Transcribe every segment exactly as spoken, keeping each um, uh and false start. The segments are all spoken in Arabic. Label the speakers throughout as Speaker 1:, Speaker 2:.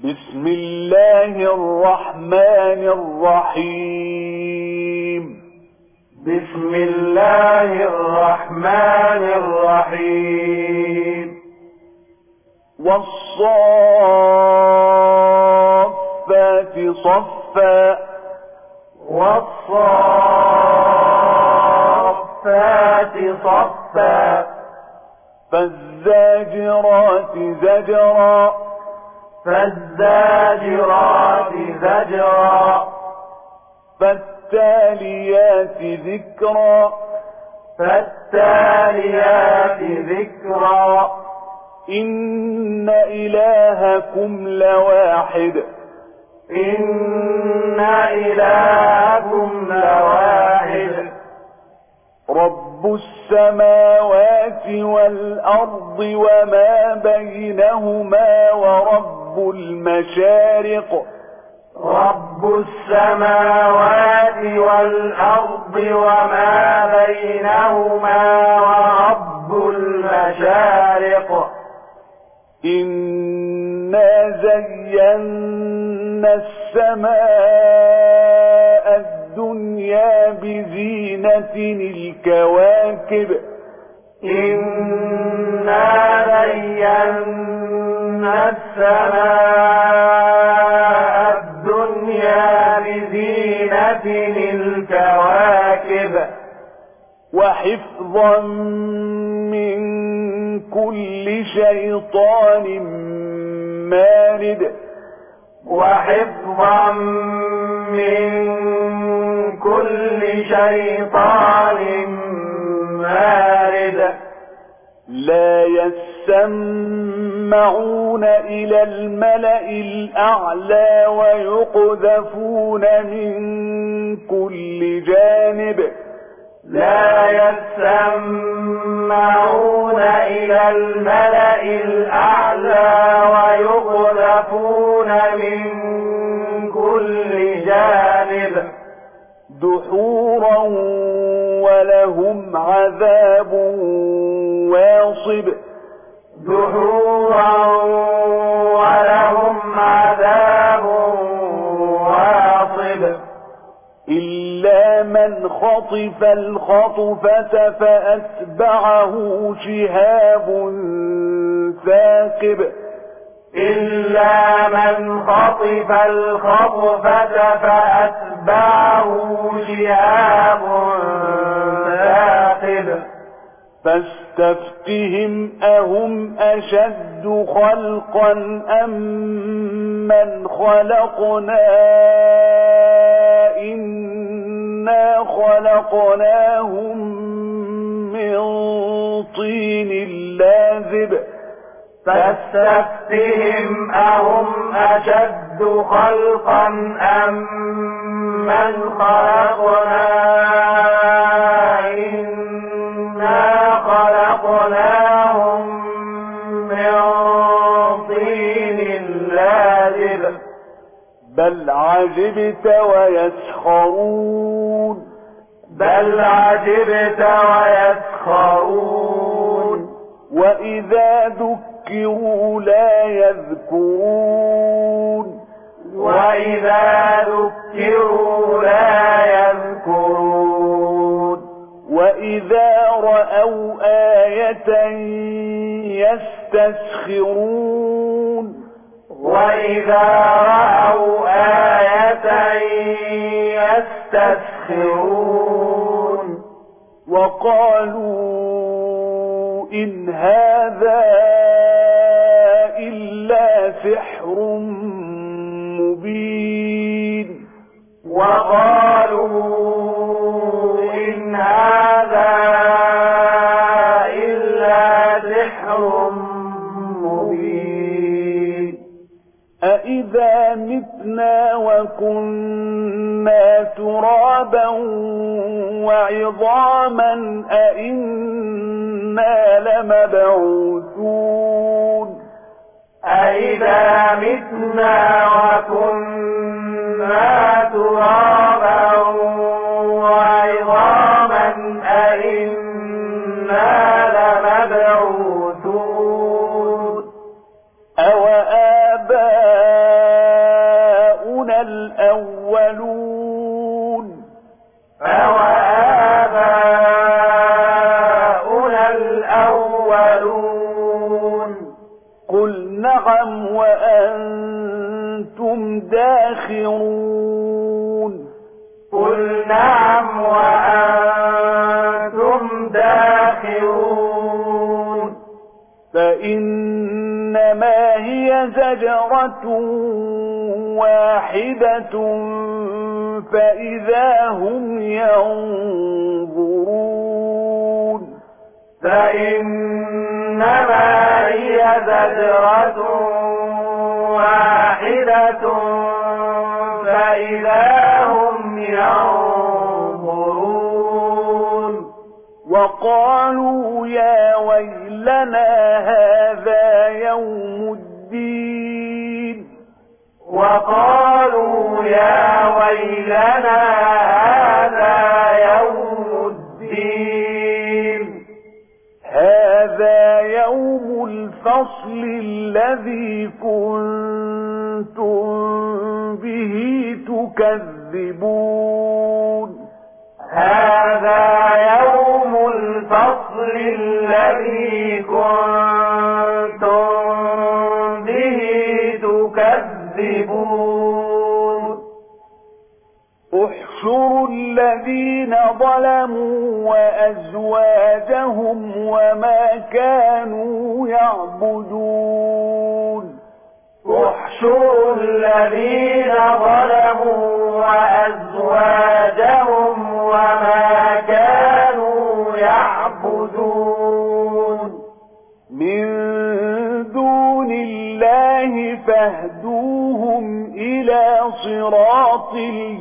Speaker 1: بسم الله الرحمن الرحيم
Speaker 2: بسم الله الرحمن الرحيم
Speaker 1: والصافات صفا
Speaker 2: والصافات صفا
Speaker 1: فالزاجرات زجرا
Speaker 2: فالزاجرات زجرا
Speaker 1: فالتاليات ذكرا
Speaker 2: فالتاليات ذكرا
Speaker 1: إن إلهكم لواحد
Speaker 2: إن إلهكم لواحد
Speaker 1: رب السماوات والأرض وما بينهما ورب المشارق
Speaker 2: رب السماوات والأرض وما بينهما ورب المشارق
Speaker 1: إنا زينا السماء الدنيا بزينة الكواكب
Speaker 2: إنا زينا السماء الدنيا بزينة الكواكب
Speaker 1: وحفظا من كل شيطان مارد
Speaker 2: وحفظا من كل شيطان مارد
Speaker 1: لا يسمعون إلى الملأ الأعلى ويقذفون من كل جانب
Speaker 2: لا يسمعون إلى الملأ الأعلى ويقذفون من كل جانب
Speaker 1: دحورا ولهم عذاب واصب
Speaker 2: دحورا ولهم عذاب واصب
Speaker 1: إلا من خطف الخطفة فأتبعه شهاب ثاقب
Speaker 2: إلا من خطف الخطفة فأتبعه شهاب ثاقب
Speaker 1: فاستفتهم أهم أشد خلقا أم من خلقنا إنا خلقناهم من طين لازب
Speaker 2: فاستفتهم أهم أشد خلقا أم من خلقنا إنا خلقناهم من طين لازب
Speaker 1: بل عجبت ويسخرون
Speaker 2: بل عجبت ويسخرون
Speaker 1: وإذا ذكروا لا يذكرون
Speaker 2: وإذا ذكروا لا يذكرون
Speaker 1: وإذا رأوا آية يستسخرون
Speaker 2: وإذا رأوا آية يستسخرون
Speaker 1: وقالوا إن هذا إلا سحر مبين
Speaker 2: وقالوا إن هذا إلا سحر مبين
Speaker 1: أإذا متنا وكنا ترابا وعظاما أإنا لمبعوثون
Speaker 2: أإذا متنا وكنا ترابا وعظاما أإنا لمبعوثون
Speaker 1: أوآباؤنا الأولون
Speaker 2: أوآباؤنا الأولون
Speaker 1: قل نعم وأنتم داخرون
Speaker 2: قل نعم وأنتم داخرون
Speaker 1: فإنما هي زجرة واحدة فإذا هم ينظرون
Speaker 2: فإنما هي زجرة واحدة فإذا هم ينظرون
Speaker 1: وقالوا يا ويلنا هذا يوم الدين
Speaker 2: وقالوا يا ويلنا هذا يوم الدين
Speaker 1: هذا يوم الفصل الذي كنتم به تكذبون
Speaker 2: هذا يوم الفصل الذي كنتم به تكذبون
Speaker 1: احشروا الذين ظلموا وأزواجهم وما كانوا يعبدون
Speaker 2: احشروا الذين ظلموا وأزواجهم وما كانوا يعبدون
Speaker 1: من دون الله فاهدوهم إلى صراط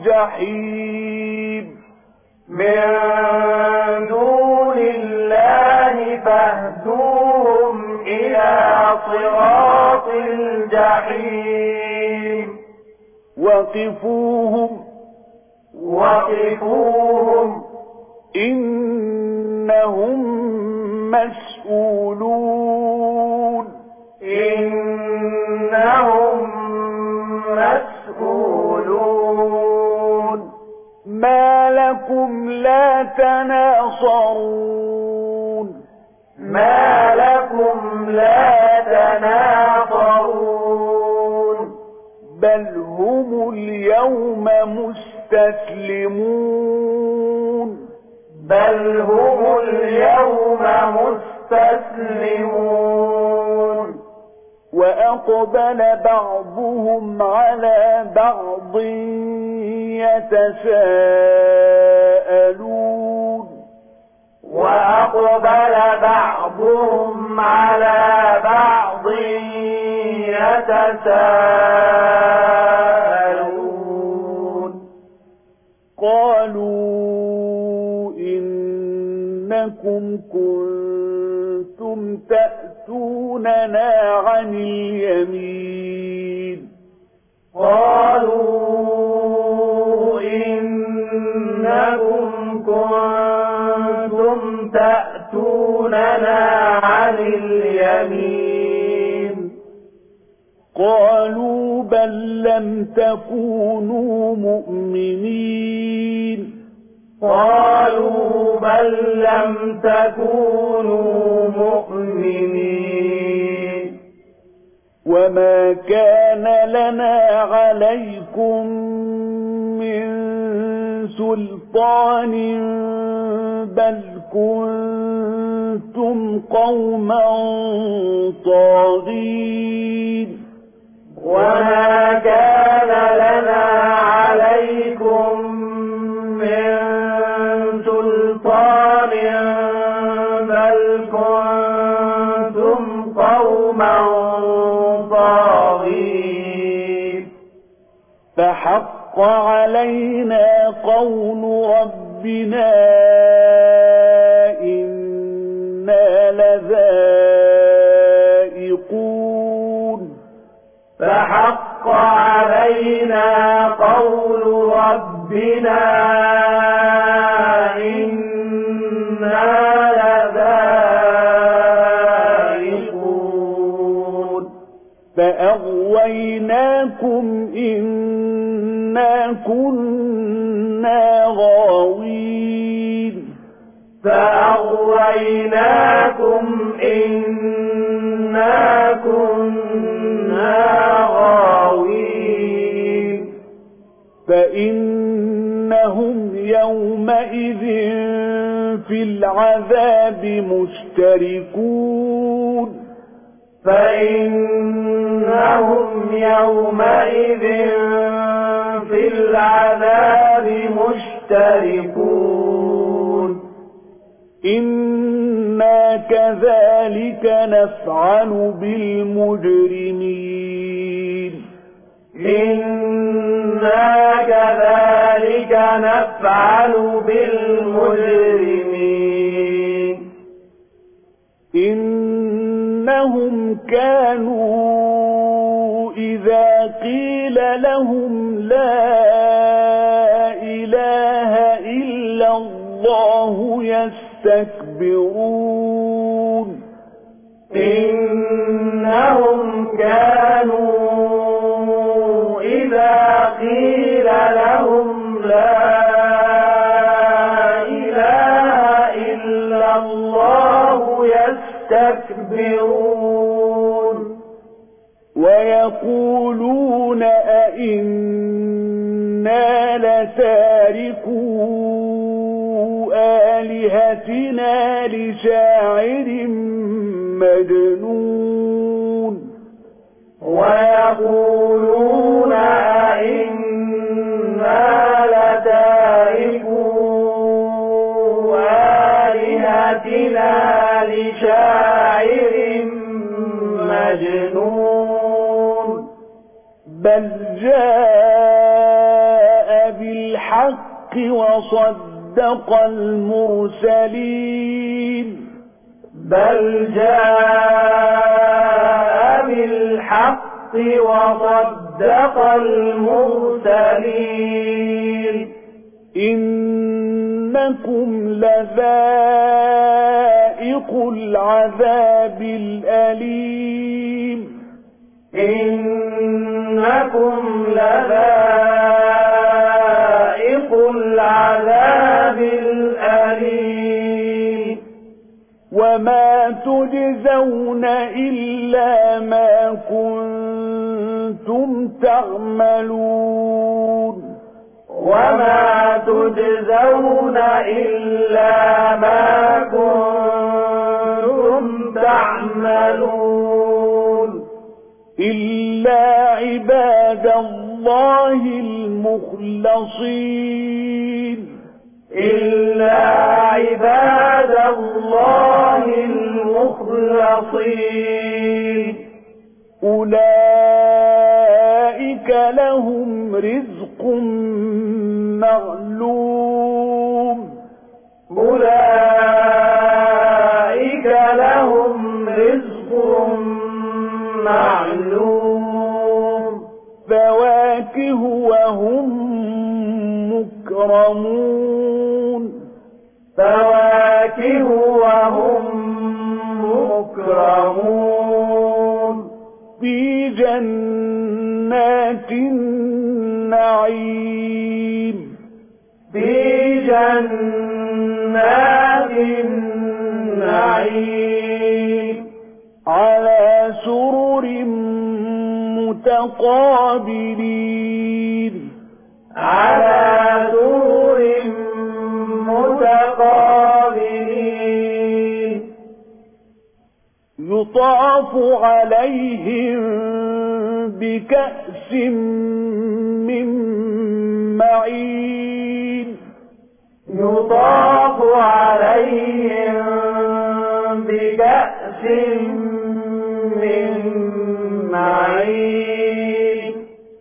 Speaker 1: الجحيم
Speaker 2: من دون الله فاهدوهم إلى صراط الجحيم
Speaker 1: وقفوهم
Speaker 2: وقفوهم
Speaker 1: إنهم مسؤولون
Speaker 2: إنهم مسؤولون
Speaker 1: ما لكم لا تناصرون
Speaker 2: ما لكم لا تناصرون
Speaker 1: بل هم اليوم مستسلمون
Speaker 2: بل هم اليوم مستسلمون
Speaker 1: وأقبل بعضهم على بعض يتساءلون
Speaker 2: وأقبل بعضهم على بعض يتساءلون
Speaker 1: قالوا إنكم كنتم تأتوننا عن اليمين
Speaker 2: قالوا إنكم كنتم تأتوننا عن اليمين
Speaker 1: قالوا بل لم تكونوا مؤمنين
Speaker 2: قالوا بل لم تكونوا مؤمنين
Speaker 1: وما كان لنا عليكم من سلطان بل كنتم قوما طاغين
Speaker 2: وما كان لنا عليكم من سلطان بل كنتم قوما طاغين
Speaker 1: فحق علينا قول ربنا إنا لذائقون
Speaker 2: فحق علينا قول ربنا إنا لذائقون
Speaker 1: فأغويناكم إنا كنا غاوين
Speaker 2: فأغويناكم إنا كنا غاوين
Speaker 1: فإنهم يومئذ في العذاب مشتركون
Speaker 2: فإنهم يومئذ في العذاب مشتركون
Speaker 1: إنا كذلك نفعل بالمجرمين
Speaker 2: إنا كذلك نفعل بالمجرمين
Speaker 1: إنهم كانوا إذا قيل لهم لا إله إلا الله يستكبرون
Speaker 2: إنهم كانوا إذا قيل لهم لا إله إلا الله يستكبرون
Speaker 1: ويقولون أئنا لتاركو آلهتنا لشاعر مجنون
Speaker 2: ويقولون أئنا لتاركو آلهتنا لشاعر مجنون
Speaker 1: بل جاء بالحق وصدق المرسلين
Speaker 2: بل جاء بالحق وصدق المرسلين
Speaker 1: إنكم لذائق العذاب الأليم
Speaker 2: إنكم لذائق العذاب الأليم
Speaker 1: وما تجزون إلا ما كنتم تعملون
Speaker 2: وما تجزون إلا ما كنتم تعملون
Speaker 1: إلا عباد الله المخلصين
Speaker 2: إلا عباد الله المخلصين
Speaker 1: أولئك لهم رزق معلوم
Speaker 2: أولئك لهم رزق معلوم
Speaker 1: فواكه وهم مكرمون
Speaker 2: فواكه وهم مكرمون
Speaker 1: في جنات النعيم
Speaker 2: في جنات النعيم
Speaker 1: على سرر متقابلين
Speaker 2: على سرر متقابلين
Speaker 1: يطاف عليهم بكأس من معين
Speaker 2: يطاف عليهم بكأس من معين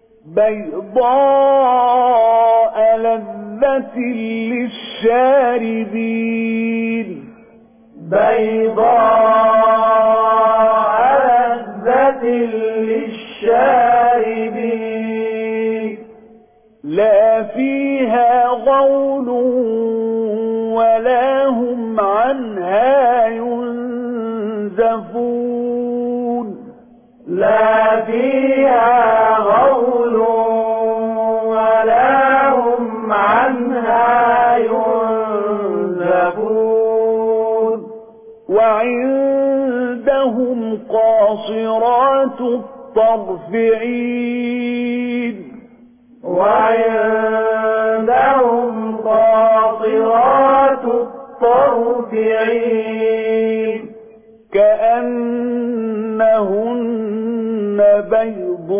Speaker 1: بيضاء لذة للشاربين
Speaker 2: بيضاء لذة للشاربين
Speaker 1: لا فيها غول ولا هم عنها ينزفون
Speaker 2: لا فيها غول ولا
Speaker 1: قاصرات الطرف عين
Speaker 2: وعندهم قاصرات الطرف عين
Speaker 1: كأنهن بيض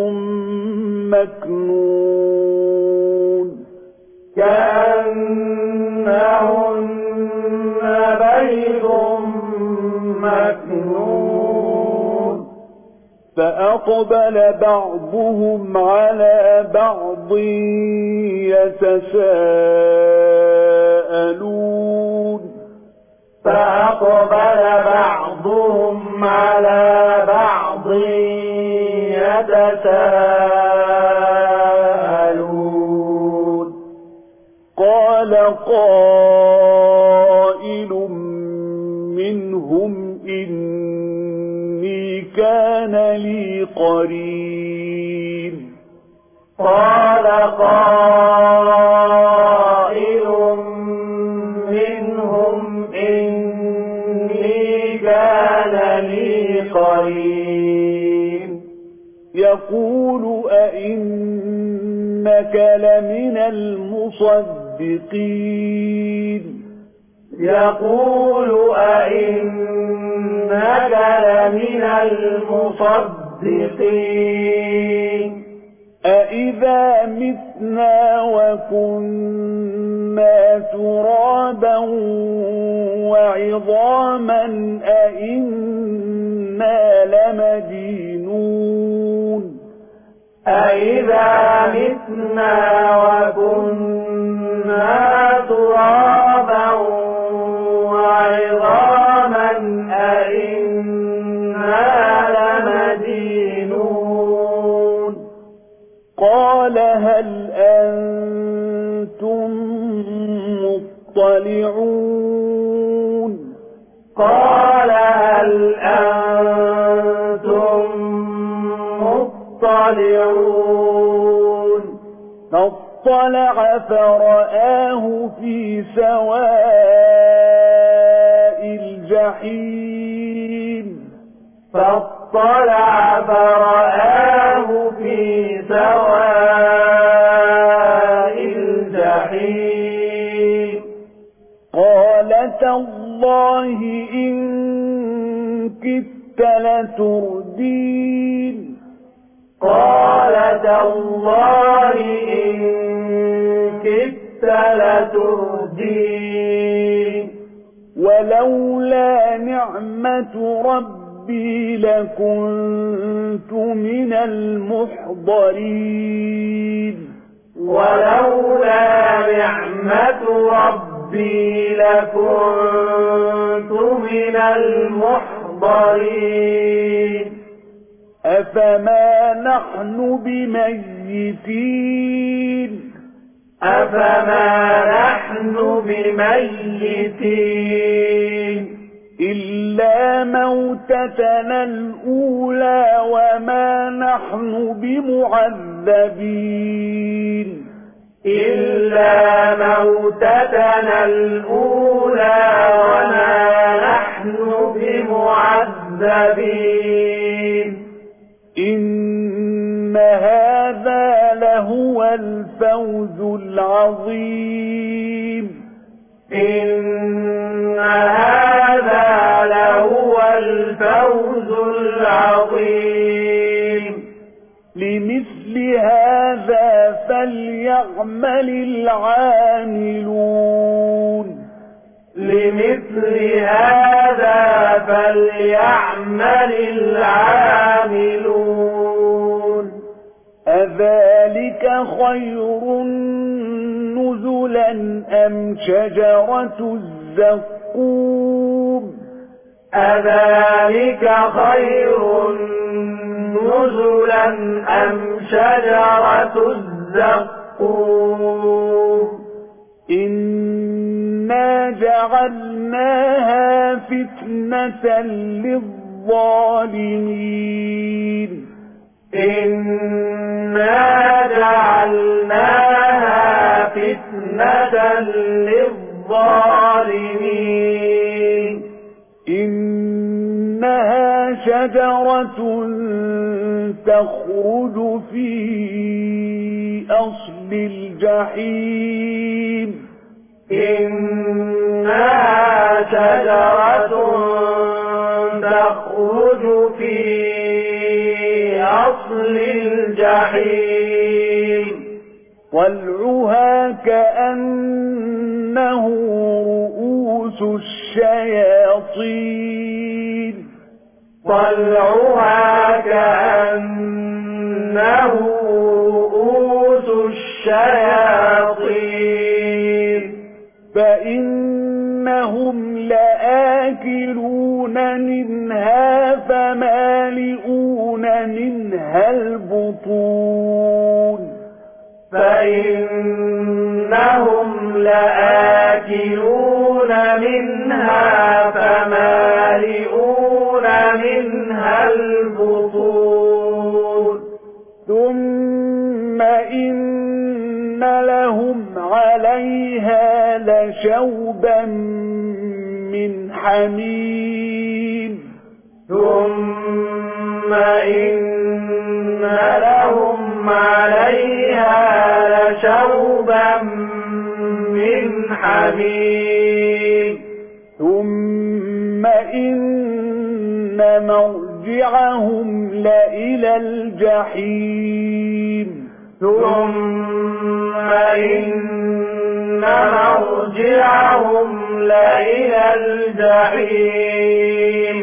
Speaker 1: مكنون
Speaker 2: كأنهن بيض مكنون
Speaker 1: فأقبل بعضهم على بعض يتساءلون
Speaker 2: فأقبل بعضهم على بعض يتساءلون
Speaker 1: قال قائل منهم إني كان لي قرين
Speaker 2: قال قائل منهم إني كان لي قرين
Speaker 1: يقول أئنك لمن المصدقين
Speaker 2: يقول أئنك لمن المصدقين
Speaker 1: أإذا متنا وكنا ترابا وعظاما أإنا لمدينون
Speaker 2: أإذا متنا وكنا ترابا وعظاما أإنا لمدينون
Speaker 1: قال هل أنتم مطلعون
Speaker 2: قال هل أنتم مطلعون
Speaker 1: فاطلع فرآه في سواء الجحيم
Speaker 2: فاطلع فرآه في سواء الجحيم
Speaker 1: قال تالله إن كدت لتردين
Speaker 2: قال تالله إن كدت لتردين
Speaker 1: ولولا نعمة ربي لكنت من المحضرين
Speaker 2: ولولا نعمة ربي لكنت من المحضرين
Speaker 1: أفما نحن بميتين
Speaker 2: أفما نحن بميتين
Speaker 1: إلا موتتنا الأولى وما نحن بمعذبين
Speaker 2: إلا موتتنا الأولى وما نحن بمعذبين
Speaker 1: إن هذا لهو الفوز العظيم
Speaker 2: إن هذا لهو الفوز العظيم
Speaker 1: لمثل هذا فليعمل العاملون
Speaker 2: لمثل هذا فليعمل العاملون
Speaker 1: أذلك خير نزلا أم شجرة الزقوم
Speaker 2: أذلك خير نزلا أم شجرة الزقوم
Speaker 1: إنا جعلناها فتنة للظالمين
Speaker 2: إنا جعلناها فتنة للظالمين
Speaker 1: إنها شجرة تخرج في أصل الجحيم
Speaker 2: إنها شجرة تخرج في أصل الجحيم
Speaker 1: طلعها كأنه رؤوس الشياطين
Speaker 2: طلعها كأنه رؤوس الشياطين
Speaker 1: فإنهم لآكلون منها فمالئون منها البطون
Speaker 2: فإنهم لآكلون منها فمالئون منها البطون
Speaker 1: ثم إن لهم عليها لشوبا من حميم
Speaker 2: ثم إن لهم عليها لشوبا من حميم
Speaker 1: ثم إن مرجعهم لإلى الجحيم
Speaker 2: ثم إن مرجعهم لإلى الجحيم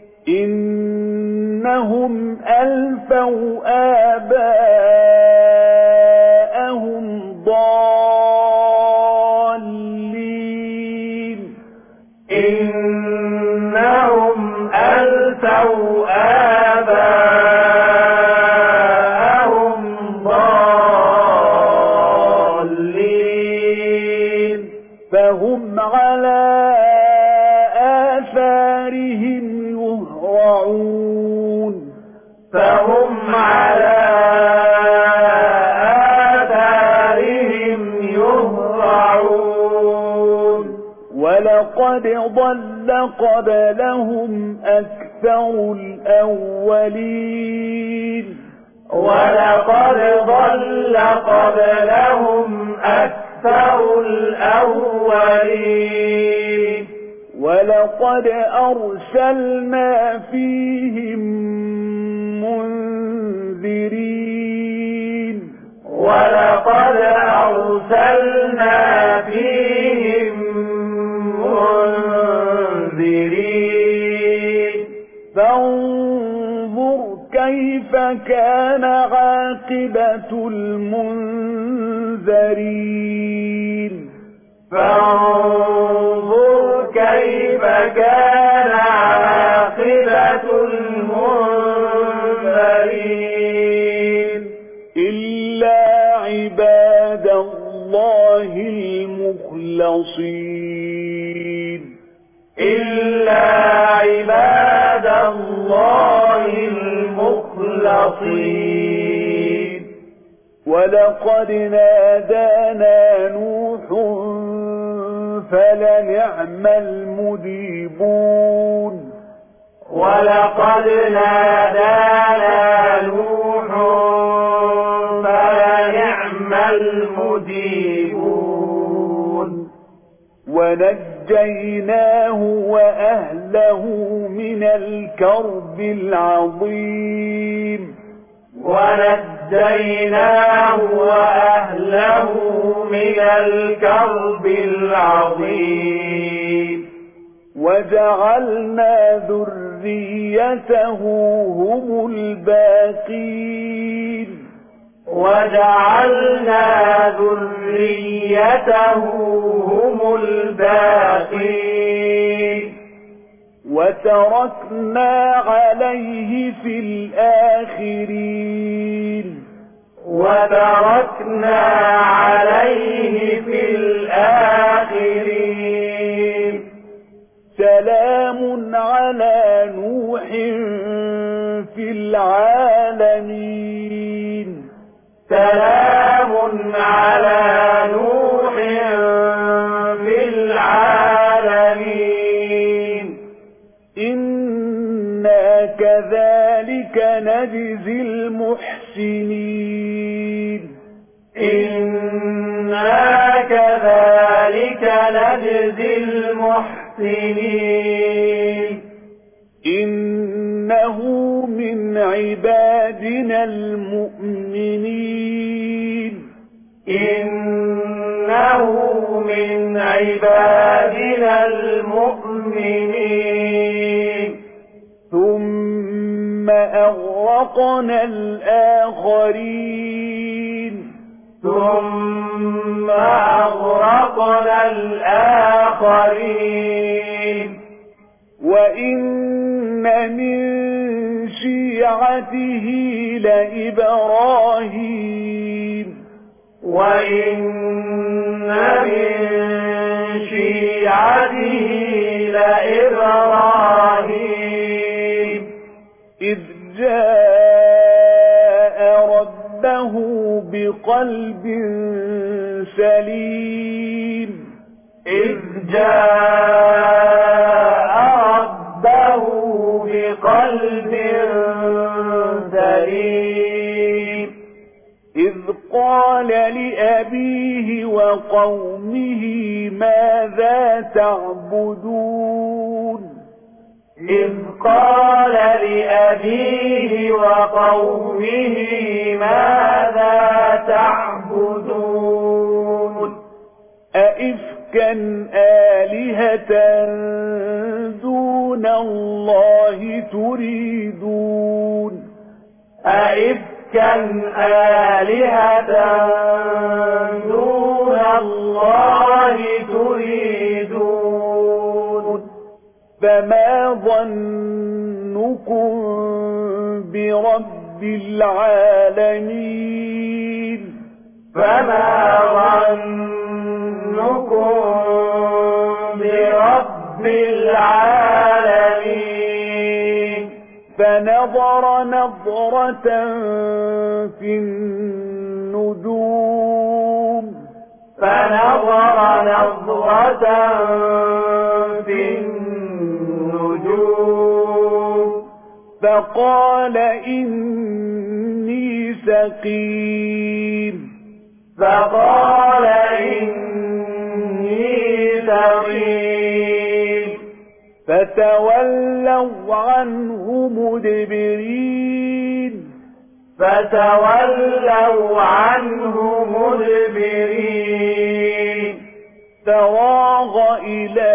Speaker 1: إنهم ألفوا آباءهم ضالين
Speaker 2: إنهم ألفوا آباءهم ضالين
Speaker 1: فهم على آثارهم يهرعون
Speaker 2: فهم على آثارهم يهرعون
Speaker 1: ولقد ضل قبلهم أكثر الأولين
Speaker 2: ولقد ضل قبلهم أكثر الأولين
Speaker 1: ولقد أرسلنا فيهم منذرين
Speaker 2: ولقد أرسلنا فيهم منذرين
Speaker 1: فانظر كيف كان عاقبة المنذرين
Speaker 2: فانظر كيف كان عاقبة المنذرين
Speaker 1: إلا عباد الله المخلصين
Speaker 2: إلا عباد الله المخلصين
Speaker 1: ولقد نادانا نوح فلنعم المجيبون
Speaker 2: ولقد نادانا نوح فلنعم المجيبون
Speaker 1: ونجيناه وأهله من الكرب العظيم
Speaker 2: ونجيناه وأهله من الكرب العظيم
Speaker 1: وجعلنا ذريته هم الباقين
Speaker 2: وجعلنا ذريته هم الباقين
Speaker 1: وتركنا عليه في الآخرين
Speaker 2: وتركنا عليه في الآخرين
Speaker 1: سلام على نوح في العالمين
Speaker 2: سلام على نوح في العالمين
Speaker 1: إنا كذلك نجزي المحسنين
Speaker 2: إنا كذلك نجزي المحسنين
Speaker 1: إنه من عبادنا المؤمنين
Speaker 2: إنه من عبادنا المؤمنين
Speaker 1: ثم أغرقنا الآخرين
Speaker 2: ثم أغرقنا الآخرين
Speaker 1: وإن من شيعته لإبراهيم
Speaker 2: وإن من شيعته لإبراهيم
Speaker 1: إذ جاء ربه بقلب سليم
Speaker 2: إذ جاء ربه بقلب سليم
Speaker 1: إذ قال لأبيه وقومه ماذا تعبدون
Speaker 2: إذ قال لأبيه وقومه ماذا تعبدون
Speaker 1: أئفكا آلهة دون الله تريدون
Speaker 2: أئفكا آلهة دون الله تريدون
Speaker 1: فما ظنكم برب العالمين
Speaker 2: فما ظنكم برب العالمين
Speaker 1: فنظر نظرة في النجوم
Speaker 2: فنظر نظرة في النجوم
Speaker 1: فقال إني سقيم
Speaker 2: فقال إني سقيم
Speaker 1: فتولوا عنه مدبرين
Speaker 2: فتولوا عنه مدبرين
Speaker 1: فراغ إلى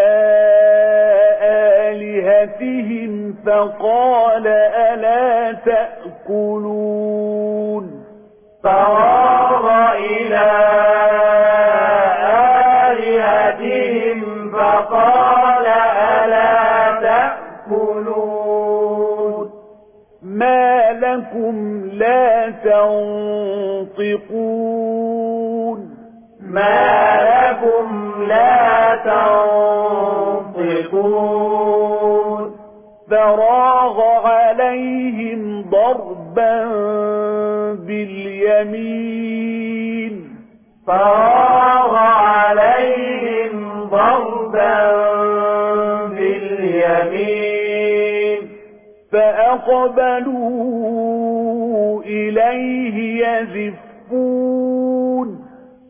Speaker 1: آلهتهم فقال ألا تأكلون
Speaker 2: فراغ إلى آلهتهم فقال ألا تأكلون
Speaker 1: ما لكم لا تنطقون
Speaker 2: ما لكم لا تنطقون
Speaker 1: فراغ عليهم ضربا باليمين
Speaker 2: فراغ عليهم ضربا باليمين
Speaker 1: فأقبلوا إليه يزفون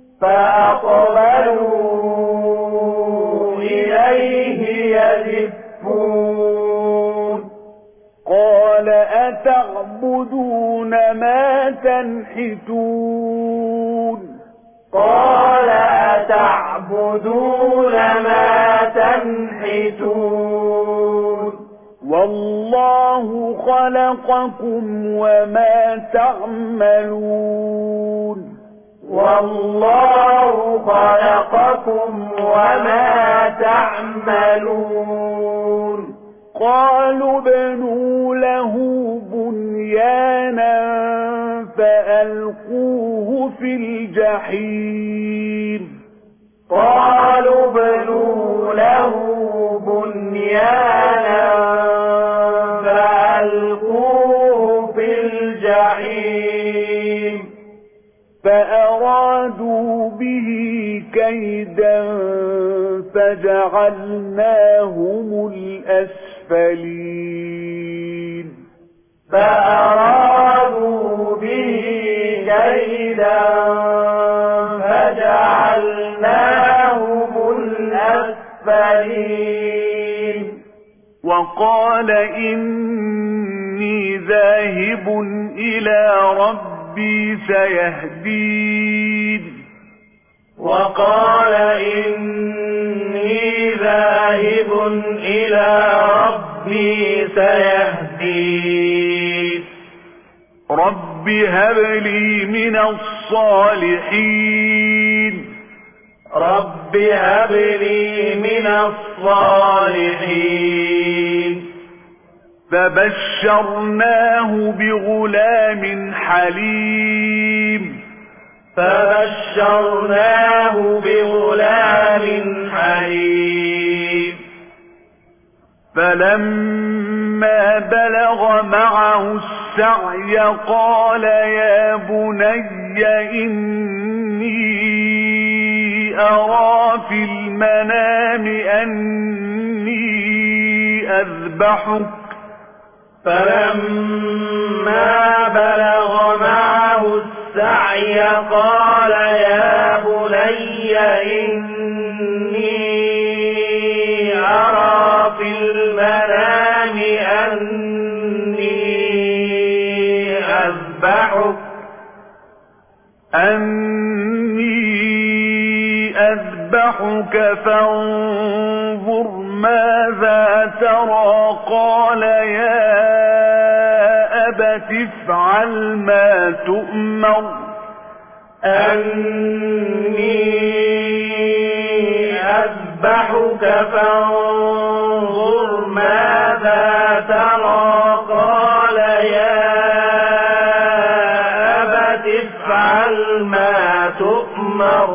Speaker 2: فأقبلوا إليه يزفون
Speaker 1: قال أتعبدون ما تنحتون
Speaker 2: قال أتعبدون ما تنحتون
Speaker 1: والله خلقكم وما تعملون
Speaker 2: والله خلقكم وما تعملون
Speaker 1: قالوا ابنوا له بنيانا فألقوه في الجحيم
Speaker 2: قالوا ابنوا له بنيانا فألقوه في الجحيم
Speaker 1: فأرادوا به كيدا فجعلناهم الأسفلين
Speaker 2: فأرادوا به كيدا فجعلناهم الأسفلين
Speaker 1: وقال إني ذاهب إلى ربي سيهدين
Speaker 2: وقال إني ذاهب إلى ربي سيهدين
Speaker 1: رب هب لي من الصالحين
Speaker 2: رب هب لي من الصالحين
Speaker 1: فبشرناه بغلام حليم
Speaker 2: فبشرناه بغلام حليم
Speaker 1: فلما بلغ معه السعي قال يا بني إني أرى في المنام أني أذبحك
Speaker 2: فلما بلغ معه السعي قال يا بني إني أرى في المنام أني أذبحك
Speaker 1: أني أذبحك فانظر ماذا ترى قال يا أبت افعل ما تؤمر
Speaker 2: أني أذبحك فانظر ماذا ترى قال يا أبت افعل ما تؤمر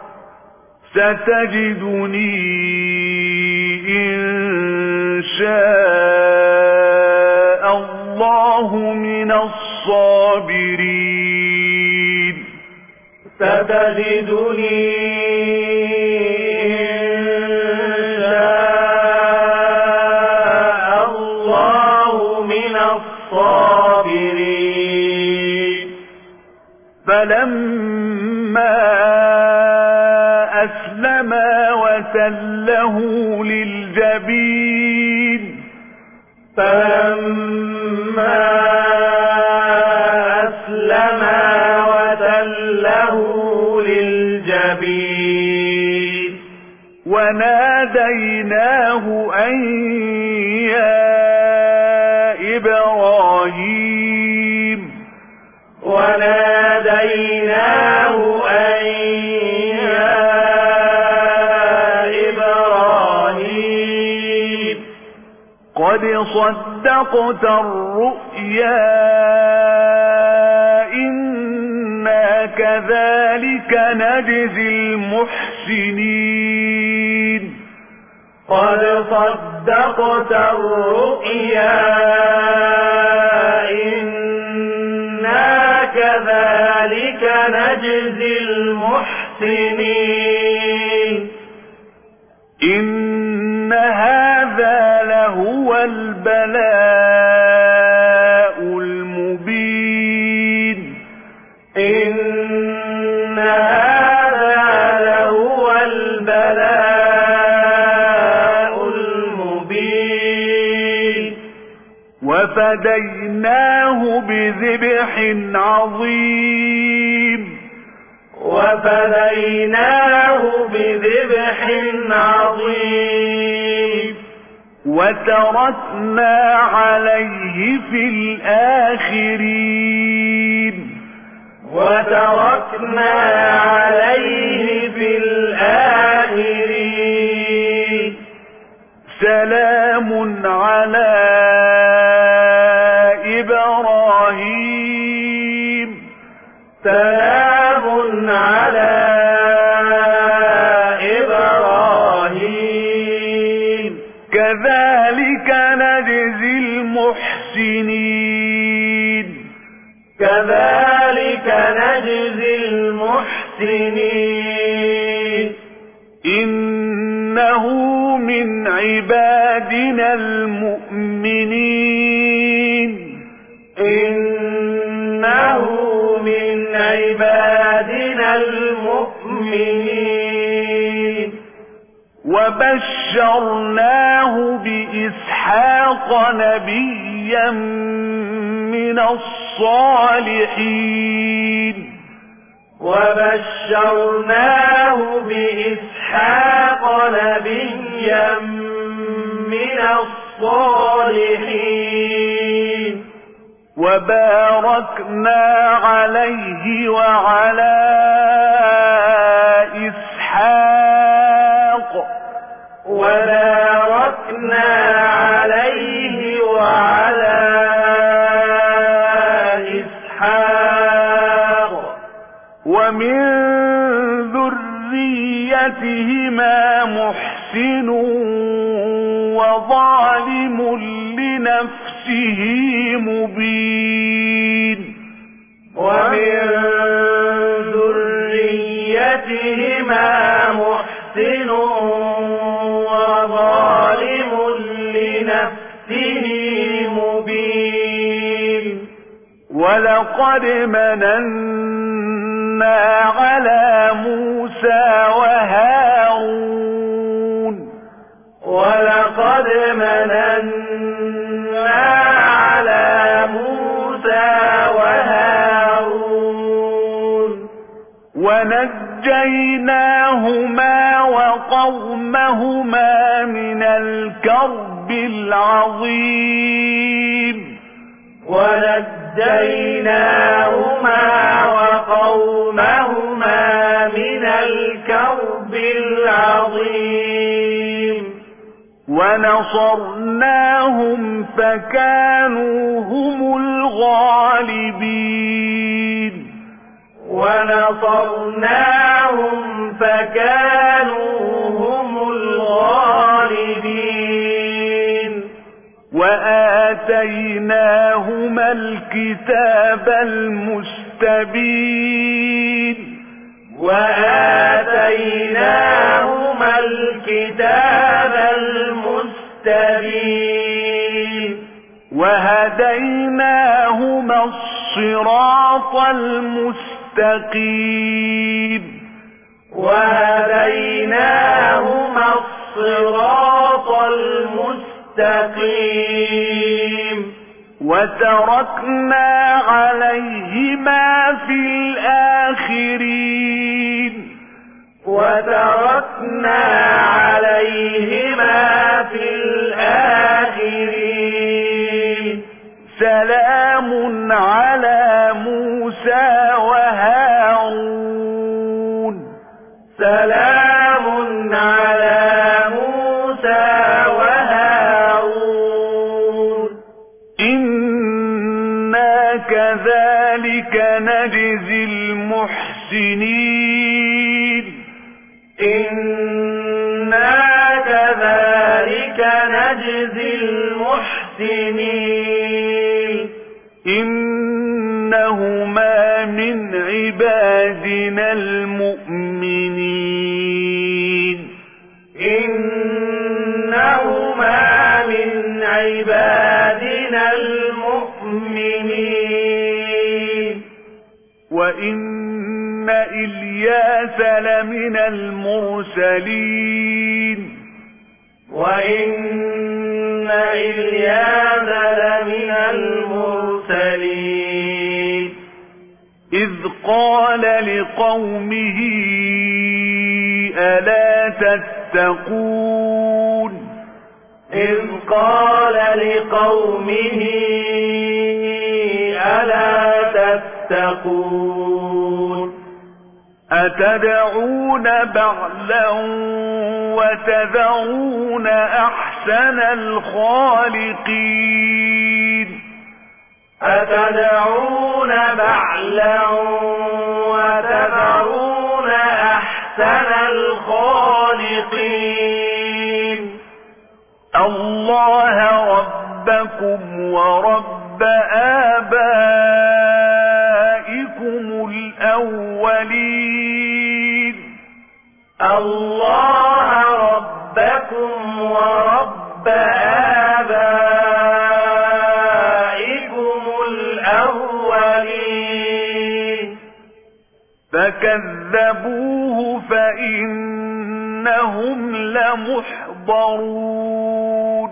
Speaker 1: ستجدني إن شاء الله من الصابرين
Speaker 2: ستجدني إن شاء الله من الصابرين
Speaker 1: فلما أسلما وتله للجبين
Speaker 2: فلما أسلما وتله للجبين
Speaker 1: وناديناه أن يا إبراهيم
Speaker 2: وناديناه أن يا إبراهيم
Speaker 1: قد صدقت الرؤيا إنا كذلك نجزي المحسنين
Speaker 2: قد صدقت الرؤيا إنا كذلك نجزي المحسنين
Speaker 1: إن هذا لهو البلاء المبين
Speaker 2: إن هذا لهو البلاء المبين
Speaker 1: وفديناه بذبح عظيم
Speaker 2: وفديناه بذبح عظيم
Speaker 1: وتركنا عليه في الآخرين
Speaker 2: وتركنا عليه في الآخرين
Speaker 1: سلام على إبراهيم
Speaker 2: سلام على إبراهيم
Speaker 1: كذلك نجزي المحسنين
Speaker 2: كذلك نجزي المحسنين
Speaker 1: إنه من عبادنا المؤمنين وبشرناه بإسحاق نبيا من الصالحين
Speaker 2: وبشرناه بإسحاق نبيا من الصالحين
Speaker 1: وباركنا عليه وعلى إسحاق
Speaker 2: وباركنا عليه وعلى إسحاق
Speaker 1: ومن ذريتهما محسن وظالم لنفسه مبين
Speaker 2: ومن ذريتهما محسن وظالم لنفسه مبين
Speaker 1: ولقد مننا على موسى وهارون
Speaker 2: ولقد مننا على موسى وهارون
Speaker 1: ونجيناهما وقومهما من الكرب العظيم
Speaker 2: ونجيناهما وقومهما من الكرب العظيم
Speaker 1: ونصرناهم فكانوا هم الغالبين
Speaker 2: ونصرناهم فكانوا هم الغالبين
Speaker 1: وآتيناهما الكتاب المستبين
Speaker 2: وآتيناهما الكتاب المستبين
Speaker 1: وهديناهما الصراط المستقيم
Speaker 2: وهديناهما الصراط المستقيم
Speaker 1: وتركنا عليهما في الآخرين
Speaker 2: وتركنا عليهما في الآخرين
Speaker 1: سلام على موسى وهارون
Speaker 2: سلام على موسى وهارون
Speaker 1: إنا كذلك نجزي المحسنين
Speaker 2: إنا كذلك نجزي المحسنين
Speaker 1: إنهما من عبادنا المؤمنين
Speaker 2: إنهما من عبادنا المؤمنين
Speaker 1: وإن إلياس لمن المرسلين
Speaker 2: وإن إلياس لمن المرسلين
Speaker 1: إذ قال لقومه ألا تتقون
Speaker 2: إذ قال لقومه ألا تتقون
Speaker 1: أتدعون بعلا وتذرون أحسن الخالقين
Speaker 2: أتدعون بعلا وتذرون أحسن الخالقين
Speaker 1: الله ربكم ورب آبائكم الأولين
Speaker 2: الله ربكم ورب آبائكم الأولين
Speaker 1: فكذبوه فإنهم لمحضرون لمحضرون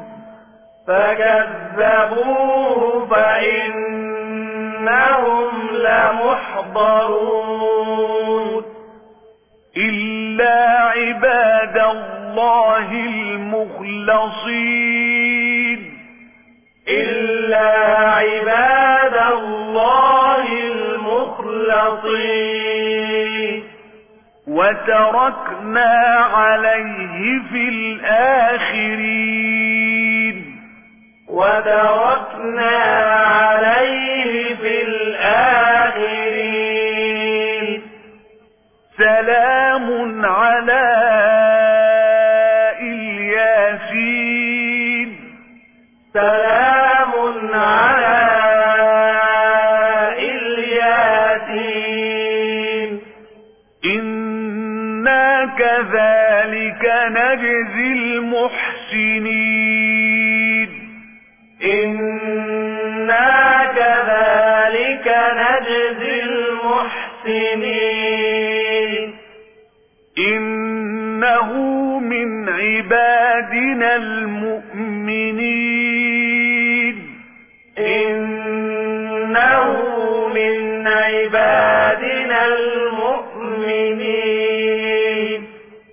Speaker 2: فكذبوه فإنهم لمحضرون
Speaker 1: إلا عباد الله المخلصين
Speaker 2: إلا عباد الله المخلصين
Speaker 1: وتركنا عليه في الآخرين
Speaker 2: وتركنا عليه في الآخرين
Speaker 1: سلام على الياسين
Speaker 2: سلام على الياسين
Speaker 1: إنا كذلك نجزي المحسنين
Speaker 2: إنا كذلك نجزي المحسنين
Speaker 1: إنه من عبادنا المؤمنين
Speaker 2: إنه من عبادنا المؤمنين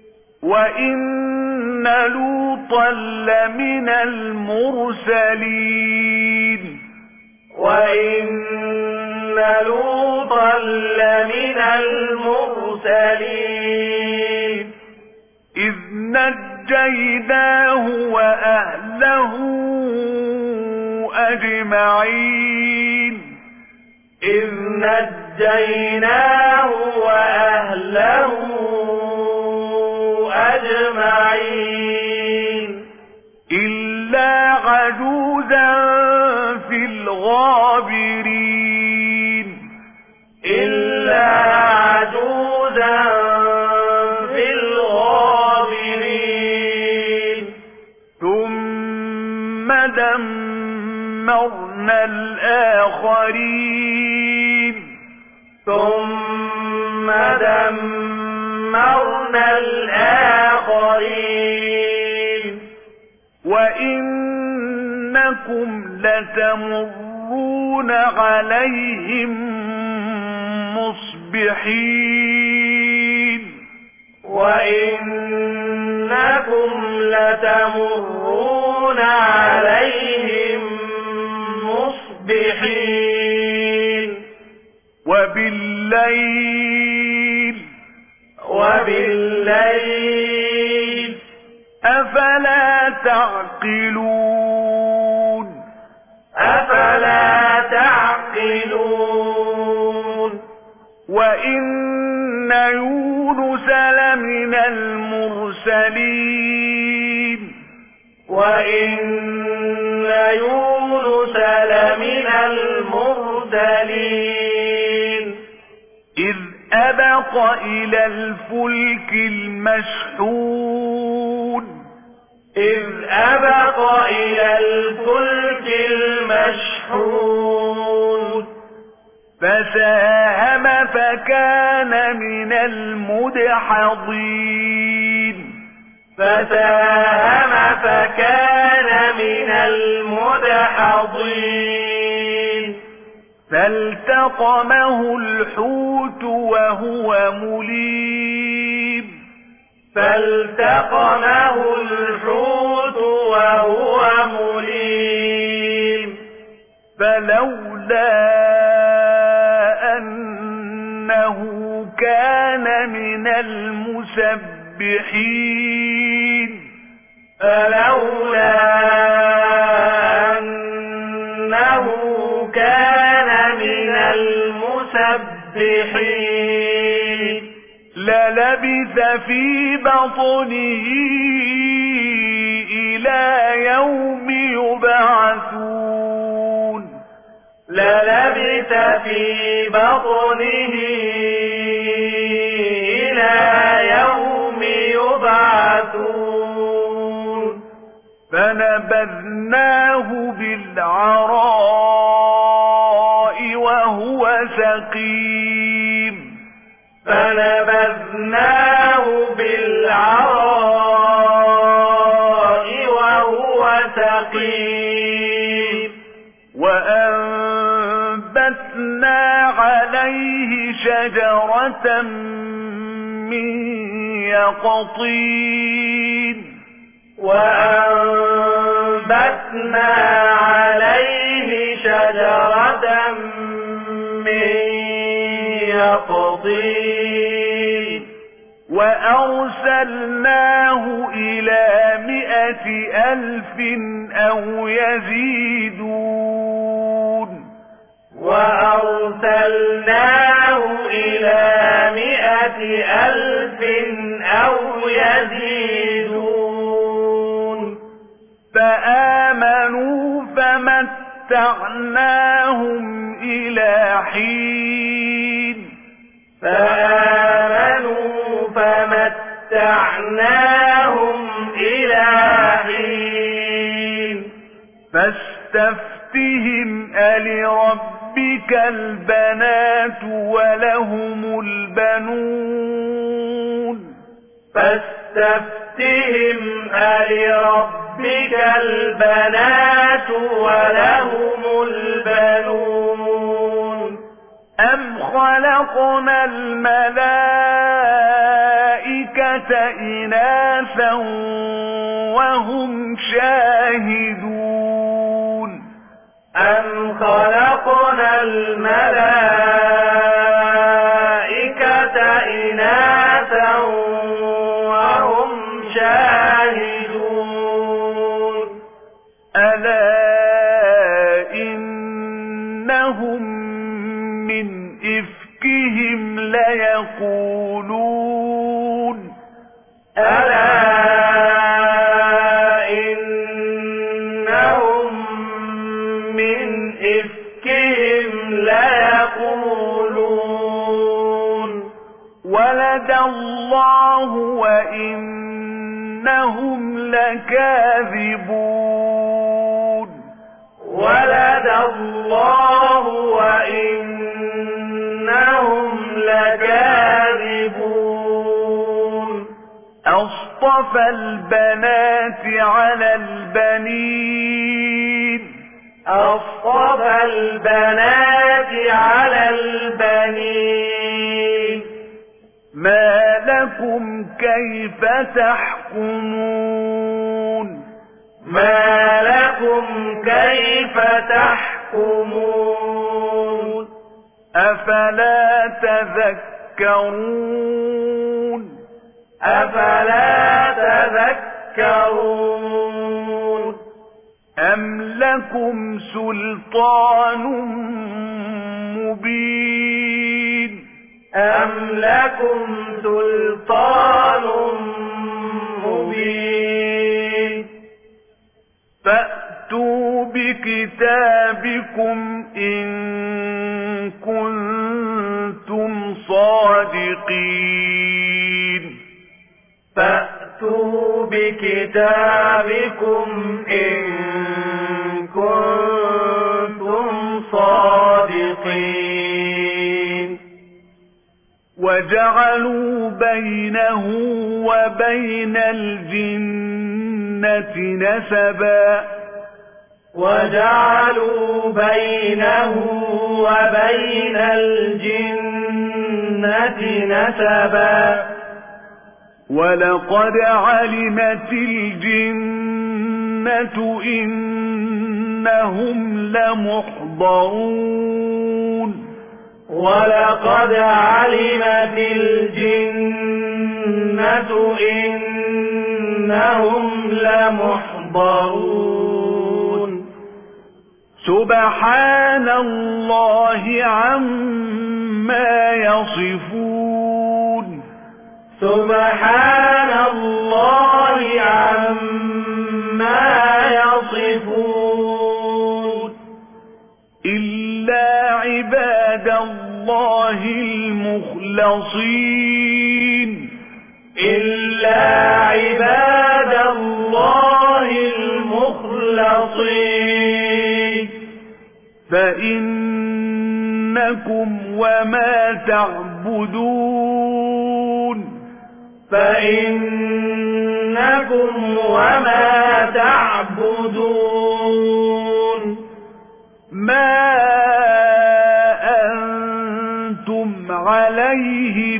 Speaker 1: وإن لوطا لمن المرسلين
Speaker 2: وإن لوطا لمن المرسلين
Speaker 1: إذ نجيناه وأهله أجمعين
Speaker 2: إذ نجيناه وأهله أجمعين
Speaker 1: إلا عجوزا في الغابرين
Speaker 2: إلا عجوزا في الغابرين
Speaker 1: ثم دمرنا الآخرين
Speaker 2: ثم دمرنا الآخرين
Speaker 1: وإنكم لتمرون عليهم مصبحين
Speaker 2: وإنكم لتمرون عليهم مصبحين
Speaker 1: وبالليل
Speaker 2: وبالليل
Speaker 1: أفلا تعقلون
Speaker 2: أفلا تعقلون
Speaker 1: وإن يونس لمن المرسلين
Speaker 2: وإن يونس لمن المرسلين
Speaker 1: إذ أبق إلى الفلك المشحون
Speaker 2: إذ أبق إلى الفلك المشحون
Speaker 1: فساهم فكان من المدحضين
Speaker 2: فساهم فكان من المدحضين
Speaker 1: فالتقمه الحوت وهو مليم
Speaker 2: فالتقمه الحوت وهو مليم
Speaker 1: فلولا أنه كان من المسبحين
Speaker 2: فلولا أنه كان من المسبحين
Speaker 1: للبث في بطنه إلى يوم يبعثون
Speaker 2: للبث في بطنه إلى يوم يبعثون
Speaker 1: فنبذناه بالعراء وهو سقيم
Speaker 2: فنبذناه بالعراء
Speaker 1: شجرة من يقطين
Speaker 2: وأنبتنا عليه شجرة من يقطين
Speaker 1: وأرسلناه إلى مئة ألف أو يزيدون
Speaker 2: وأرسلناه إلى مئة ألف أو يزيدون
Speaker 1: فآمنوا فمتعناهم إلى حين
Speaker 2: فآمنوا فمتعناهم إلى حين
Speaker 1: فاستفتهم ألربك البنات ولهم البنون
Speaker 2: فاستفتهم ألربك البنات ولهم البنون
Speaker 1: أم خلقنا الملائكة إناثا وهم شاهدون
Speaker 2: أم خلقنا الملائكة إناثا وهم شاهدون
Speaker 1: ألا إنهم من إفكهم ليقولون
Speaker 2: ألا إنهم من إفكهم ليقولون
Speaker 1: ولد الله وإنهم لكاذبون
Speaker 2: ولد الله وإنهم لكاذبون
Speaker 1: أصطفى البنات على البنين
Speaker 2: أصطفى البنات على البنين
Speaker 1: ما لكم كيف تحكمون
Speaker 2: ما لكم كيف تحكمون
Speaker 1: أفلا تذكرون
Speaker 2: أفلا تذكرون
Speaker 1: أم لكم سلطان مبين
Speaker 2: أم لكم سلطان مبين
Speaker 1: فأتوا بكتابكم إن كنتم صادقين
Speaker 2: فأتوا بكتابكم إن كنتم صادقين
Speaker 1: وجعلوا بينه وبين الجنة نسبا
Speaker 2: وجعلوا بينه وبين الجنة نسبا
Speaker 1: ولقد علمت الجنة إنهم لمحضرون
Speaker 2: ولقد علمت الجنة إنهم لمحضرون
Speaker 1: سبحان الله عما يصفون
Speaker 2: سبحان الله عما يصفون
Speaker 1: إلا عباد الله المخلصين
Speaker 2: إلا عباد الله المخلصين
Speaker 1: فإنكم وما تعبدون
Speaker 2: فإنكم وما تعبدون
Speaker 1: ما أنتم على عليه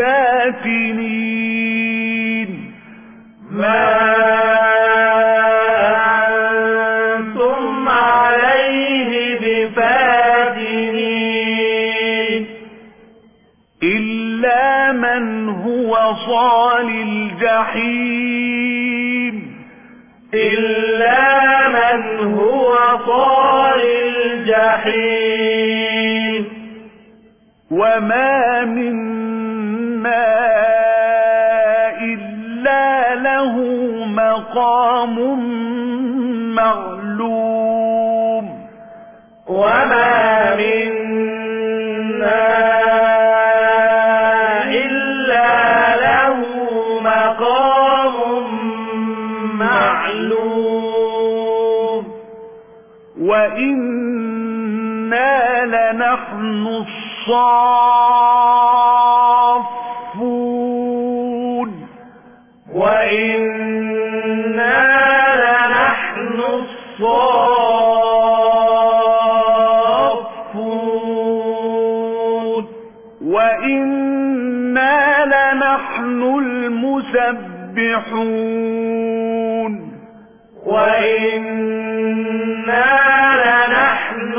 Speaker 1: بفاتنين
Speaker 2: ما أنتم عليه بفاتنين
Speaker 1: إلا من هو صال الجحيم
Speaker 2: إلا من هو صال الجحيم
Speaker 1: وما منا إلا له مقام معلوم
Speaker 2: وما منا إلا له مقام معلوم
Speaker 1: وإنا لنحن الصافون
Speaker 2: وإنا لنحن الصافون
Speaker 1: وإنا لنحن المسبحون
Speaker 2: وإنا لنحن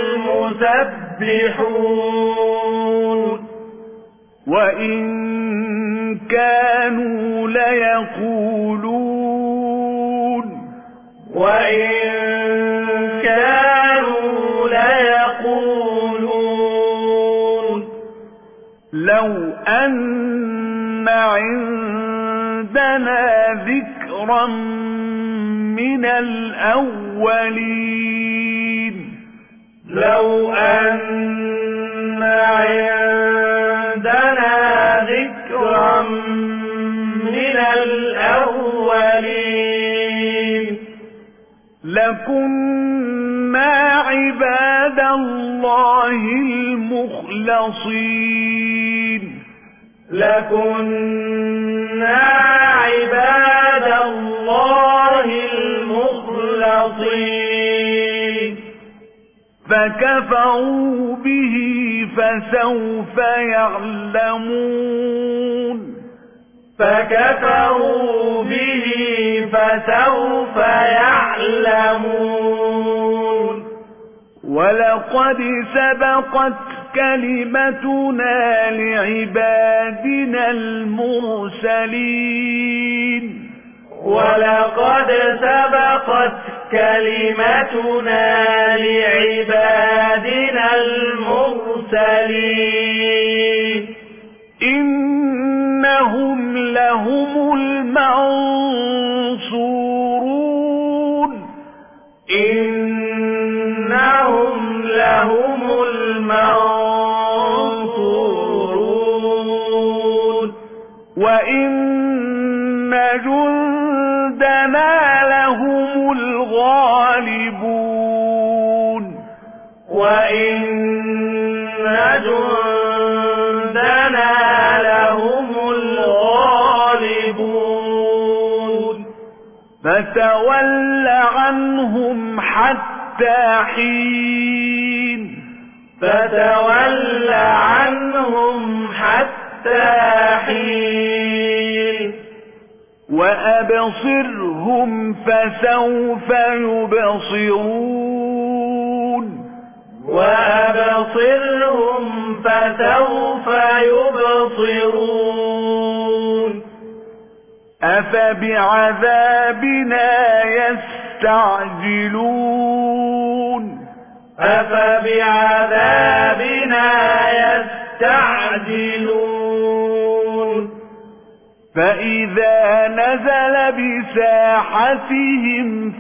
Speaker 2: المسبحون
Speaker 1: وإن كانوا ليقولون
Speaker 2: وإن كانوا ليقولون
Speaker 1: لو أن عندنا ذكرا من الأولين
Speaker 2: لو أن عندنا ذكرا من الأولين
Speaker 1: لكنا عباد الله المخلصين
Speaker 2: لكنا عباد الله المخلصين
Speaker 1: فكفروا به فسوف يعلمون
Speaker 2: فكفروا به فسوف يعلمون
Speaker 1: ولقد سبقت كلمتنا لعبادنا المرسلين
Speaker 2: ولقد سبقت كلمتنا لعبادنا المرسلين
Speaker 1: إنهم لهم المنصورون
Speaker 2: إنهم لهم المنصورون
Speaker 1: وإن جندنا لهم الغالبون
Speaker 2: وإن جندنا لهم الغالبون
Speaker 1: فتول عنهم حتى حين
Speaker 2: فتول عنهم حتى حين
Speaker 1: وأبصرهم فسوف يبصرون
Speaker 2: وأبصرهم فسوف يبصرون
Speaker 1: أفبعذابنا يستعجلون
Speaker 2: أفبعذابنا يستعجلون
Speaker 1: فإذا نزل بساحتهم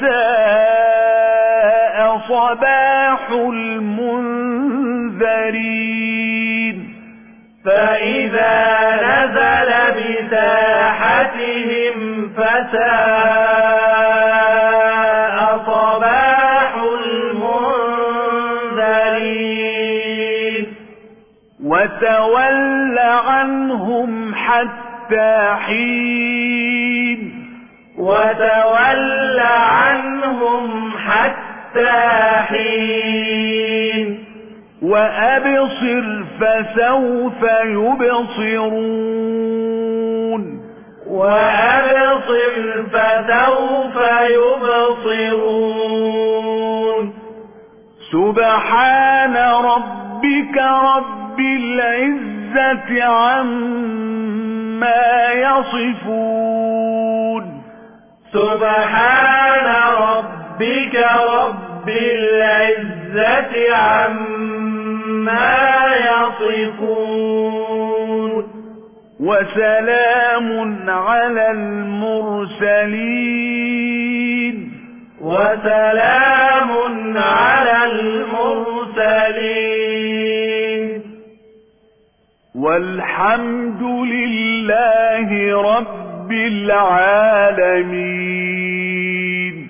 Speaker 1: فساء صباح المنذرين
Speaker 2: فإذا نزل بساحتهم فساء صباح المنذرين
Speaker 1: وتول عنهم حتى حين
Speaker 2: وتول عنهم حتى حين
Speaker 1: وأبصر فسوف يبصرون
Speaker 2: وأبصر فسوف يبصرون
Speaker 1: سبحان ربك رب العزة عما يصفون
Speaker 2: سبحان ربك رب العزة عما يصفون
Speaker 1: وسلام على المرسلين
Speaker 2: وسلام على المرسلين
Speaker 1: والحمد لله رب العالمين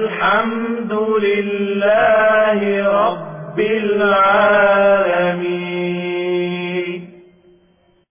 Speaker 2: والحمد لله رب العالمين